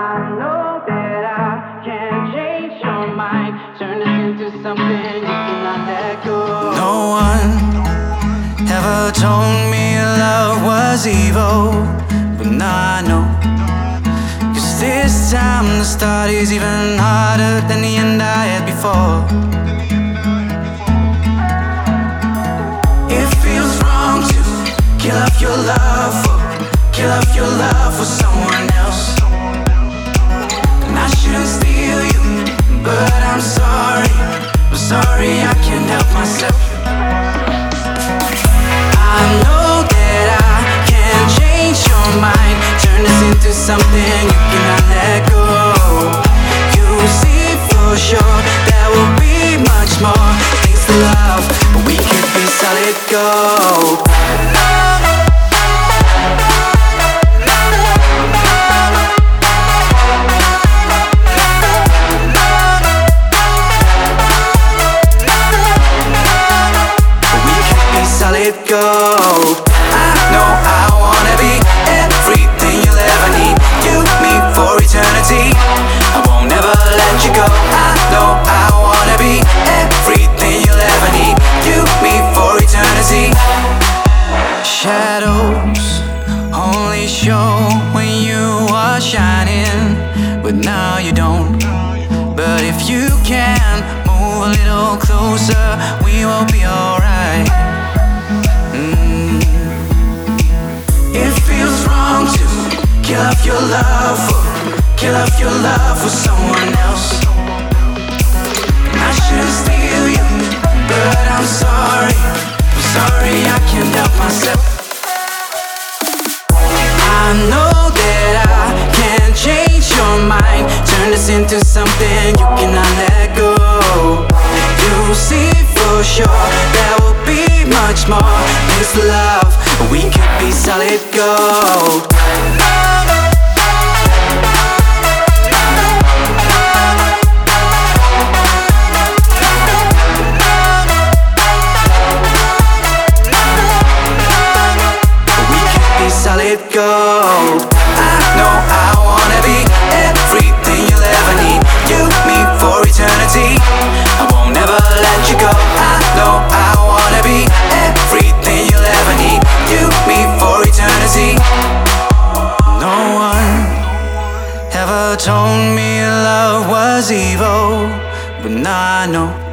know that I can change your mind, turn this into something you cannot let go. No one ever told me love was evil, but now I know. 'Cause this time the start is even harder than the end I had before. It feels wrong to kill off your love for someone else. And I shouldn't steal you, but I'm sorry I can't help myself. I know that I can change your mind, turn this into something you cannot let go. You see for sure there will be much more things to love, but we could be solid gold. Solid gold. I know I wanna be everything you'll ever need. You, me for eternity. I won't ever let you go. I know I wanna be everything you'll ever need. You, me for eternity. Shadows only show when you are shining, but now you don't. But if you can move a little closer, we will be alright. It feels wrong to kill off your love for someone else. And I shouldn't steal you, but I'm sorry I can't help myself. I know that I can change your mind, turn this into something you cannot let go. You see for sure there will be much more things to love, but we could be solid gold. We could be solid gold. I know I wanna be everything you'll ever need. You, me for eternity. I won't ever let you go. I know I wanna be everything you'll ever need. You, me for eternity. No one ever told me love was evil, but now I know.